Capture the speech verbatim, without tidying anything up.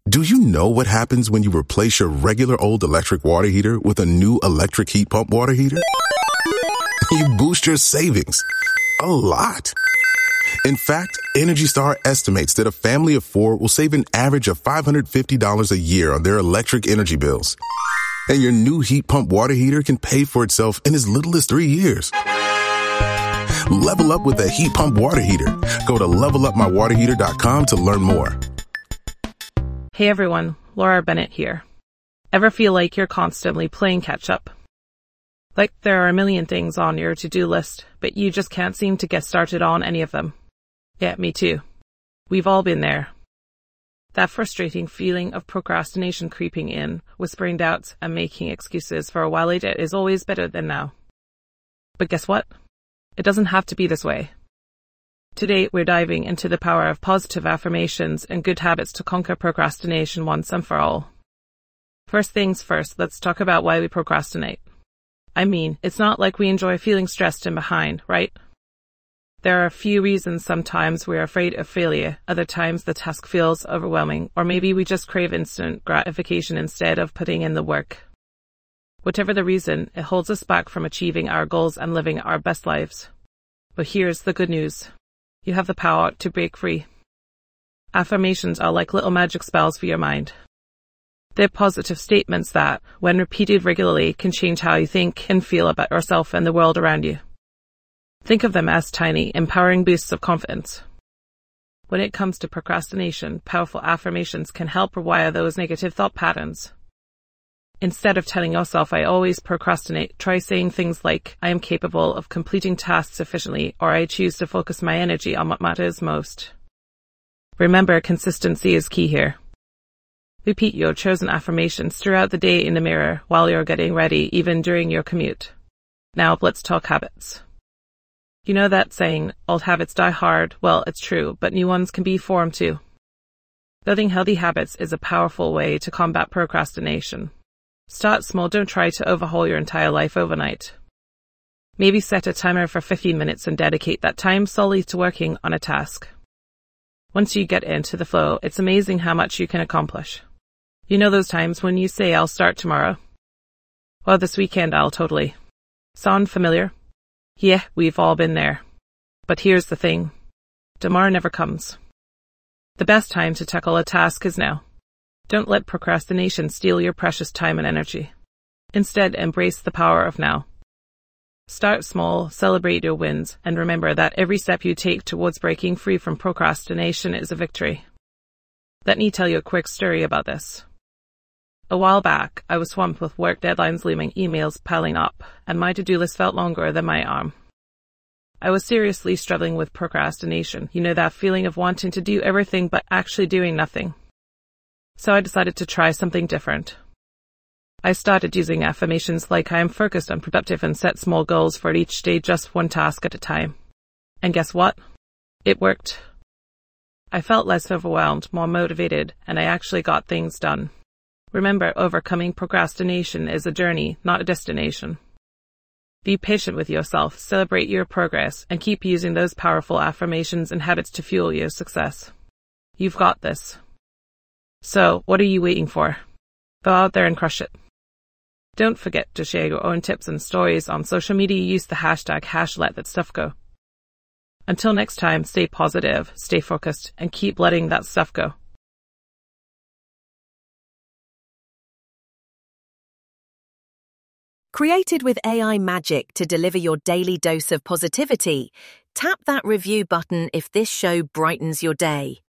Do you know what happens when you replace your regular old electric water heater with a new electric heat pump water heater? You boost your savings a lot. In fact, Energy Star estimates that a family of four will save an average of five hundred fifty dollars a year on their electric energy bills. And your new heat pump water heater can pay for itself in as little as three years. Level up with a heat pump water heater. Go to level up my water heater dot com to learn more. Hey everyone, Laura Bennett here. Ever feel like you're constantly playing catch up? Like there are a million things on your to-do list, but you just can't seem to get started on any of them? Yeah, me too. We've all been there. That frustrating feeling of procrastination creeping in, whispering doubts and making excuses for a while later is always better than now. But guess what? It doesn't have to be this way. Today, we're diving into the power of positive affirmations and good habits to conquer procrastination once and for all. First things first, let's talk about why we procrastinate. I mean, it's not like we enjoy feeling stressed and behind, right? There are a few reasons. Sometimes we're afraid of failure, other times the task feels overwhelming, or maybe we just crave instant gratification instead of putting in the work. Whatever the reason, it holds us back from achieving our goals and living our best lives. But here's the good news. You have the power to break free. Affirmations are like little magic spells for your mind. They're positive statements that, when repeated regularly, can change how you think and feel about yourself and the world around you. Think of them as tiny, empowering boosts of confidence. When it comes to procrastination, powerful affirmations can help rewire those negative thought patterns. Instead of telling yourself, I always procrastinate, try saying things like, I am capable of completing tasks efficiently, or I choose to focus my energy on what matters most. Remember, consistency is key here. Repeat your chosen affirmations throughout the day in the mirror, while you're getting ready, even during your commute. Now, let's talk habits. You know that saying, old habits die hard? Well, it's true, but new ones can be formed too. Building healthy habits is a powerful way to combat procrastination. Start small, don't try to overhaul your entire life overnight. Maybe set a timer for fifteen minutes and dedicate that time solely to working on a task. Once you get into the flow, it's amazing how much you can accomplish. You know those times when you say, I'll start tomorrow? Well, this weekend I'll totally. Sound familiar? Yeah, we've all been there. But here's the thing. Tomorrow never comes. The best time to tackle a task is now. Don't let procrastination steal your precious time and energy. Instead, embrace the power of now. Start small, celebrate your wins, and remember that every step you take towards breaking free from procrastination is a victory. Let me tell you a quick story about this. A while back, I was swamped with work deadlines looming, emails piling up, and my to-do list felt longer than my arm. I was seriously struggling with procrastination. You know that feeling of wanting to do everything but actually doing nothing. So I decided to try something different. I started using affirmations like I am focused and productive and set small goals for each day, just one task at a time. And guess what? It worked. I felt less overwhelmed, more motivated, and I actually got things done. Remember, overcoming procrastination is a journey, not a destination. Be patient with yourself, celebrate your progress, and keep using those powerful affirmations and habits to fuel your success. You've got this. So, what are you waiting for? Go out there and crush it. Don't forget to share your own tips and stories on social media. Use the hashtag hash let that stuff go. Until next time, stay positive, stay focused, and keep letting that stuff go. Created with A I magic to deliver your daily dose of positivity, tap that review button if this show brightens your day.